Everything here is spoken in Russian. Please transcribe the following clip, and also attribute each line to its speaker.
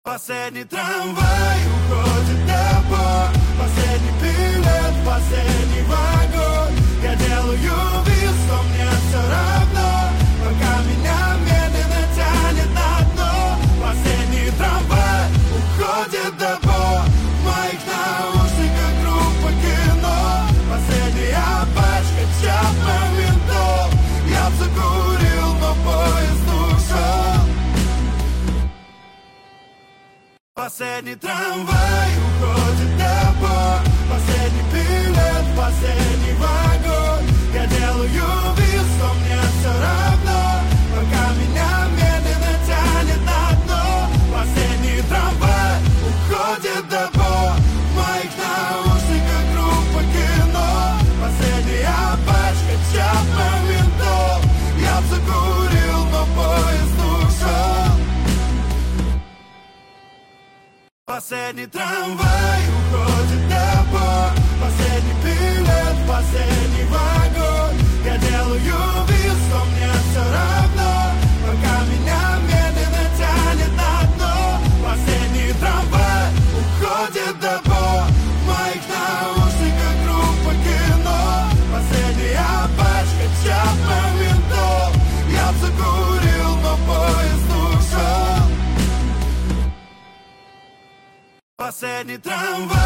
Speaker 1: Последний трамвай уходит в депо, последний билет, последний вагон. Я делаю вид, что мне все равно, пока меня медленно тянет на дно. Последний трамвай уходит в депо, в моих наушниках группа кино. Последняя пачка Чапман винтов, я б закурил, но поезд ушел. Последний трамвай уходит в депо, последний билет, последний вагон. Я делаю вид, что мне все равно, пока меня медленно тянет на дно. Последний трамвай уходит в депо, в моих наушниках группа кино. Последняя пачка Чапман винтов, я б закурил, но поезд ушел. Последний трамвай уходит в депо, последний билет, последний вагон. Я делаю вид, что мне все равно, пока меня медленно тянет на дно. Последний трамвай уходит в депо, в моих наушниках группа кино. Последняя пачка Чапман винтов, я б закурил, но поезд ушел. Последний трамвай.